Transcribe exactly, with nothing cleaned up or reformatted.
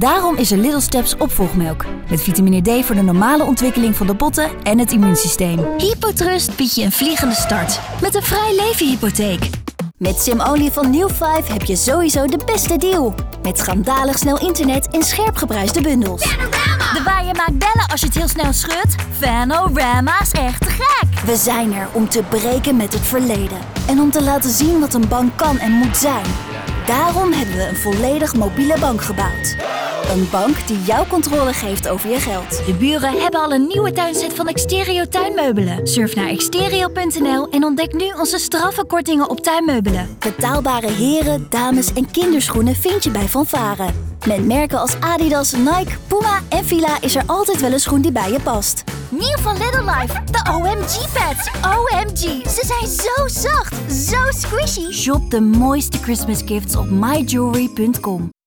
Daarom is er Little Steps opvolgmelk. Met vitamine D voor de normale ontwikkeling van de botten en het immuunsysteem. HypoTrust biedt je een vliegende start. Met een vrij leven hypotheek. Met Sim-Only van New five heb je sowieso de beste deal. Met schandalig snel internet en scherp geprijsde bundels. Panorama! De waar je maakt bellen als je het heel snel schudt? Panorama is echt te gek! We zijn er om te breken met het verleden. En om te laten zien wat een bank kan en moet zijn. Daarom hebben we een volledig mobiele bank gebouwd. Een bank die jouw controle geeft over je geld. De buren hebben al een nieuwe tuinset van Exterio tuinmeubelen. Surf naar exterio punt n l en ontdek nu onze straffe kortingen op tuinmeubelen. Betaalbare heren, dames en kinderschoenen vind je bij Van Varen. Met merken als Adidas, Nike, Puma en Fila is er altijd wel een schoen die bij je past. Nieuw van Little Life, de O M G-pads. O M G, ze zijn zo zacht, zo squishy. Shop de mooiste Christmas gifts op my jewelry punt com.